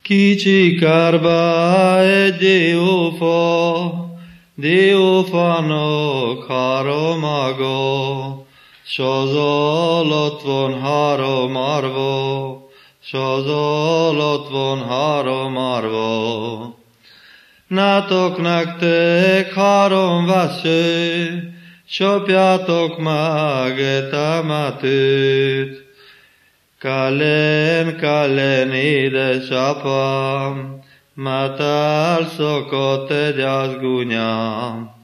Kicsi kárba egy diófának 3 ága, s az alatt van 3 árva, s az alatt van 3 árva. Nátok nektek 3 vesző, csapjátok meg temetőt. Kalen, édesapám, mert elszakadt egy gúnyám.